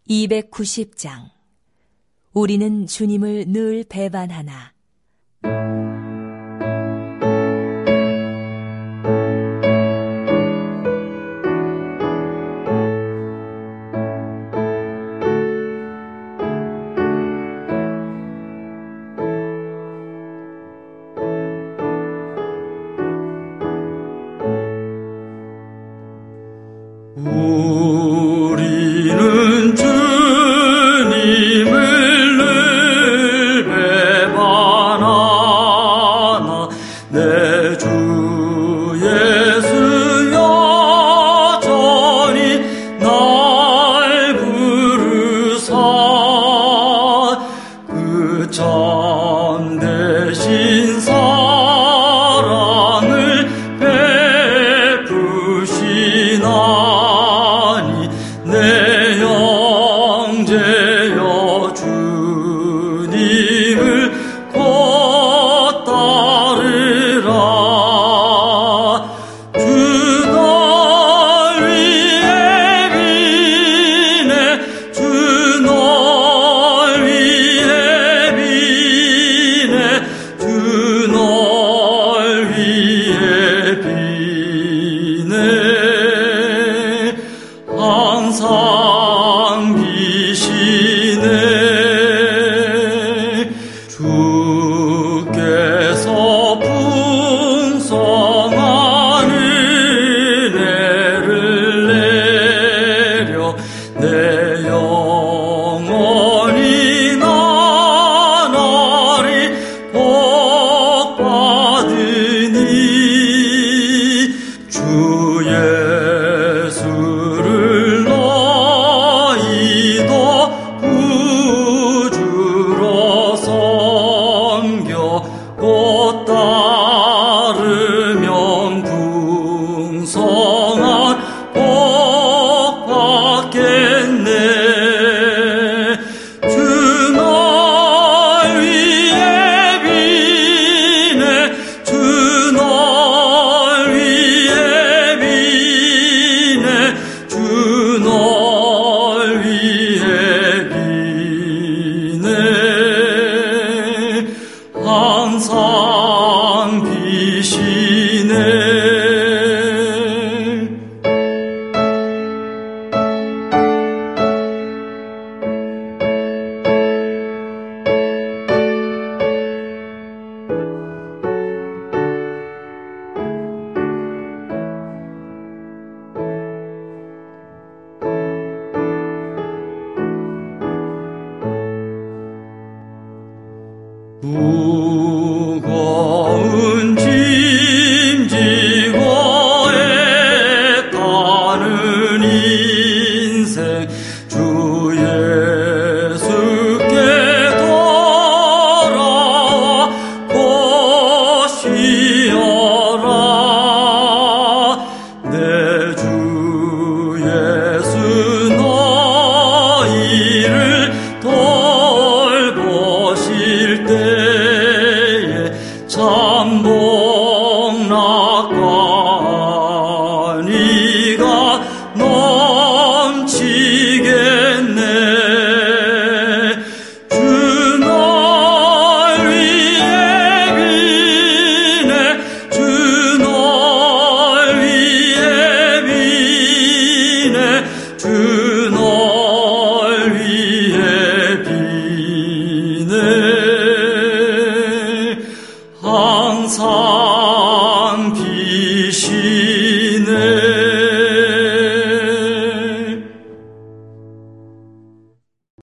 290장. 우리는 주님을 늘 배반하나. 우리는 주님을 늘 배반하나 내 주 예수 여전히 날 부르사 그 참되신 사랑을 베푸시나니 내 형제여 주님을 곧 따르라. 주 널 위해 비네 주 널 위해 비네 주 널 위해 비네 항상 비시네. 주께서 풍성한 은혜를 내려 내 영혼이 나날이 복 받으니 주 예수를 너희도 구주로 섬겨 곧 따르면 풍성한 복 받겠네. 주 널 위해 비네 주 널 위해 비네 주 널 위해 비네 항상 비시네. 무거운 짐 지고 애타는 인생 주 예수께 돌아와 곧 쉬어라. 내 주 예수 너희를 돌보실 때에 참 복락하니가 넘치겠네. 주 널 위해 비네 주 널 위해 비네 주 널 위해 비네 항상 비시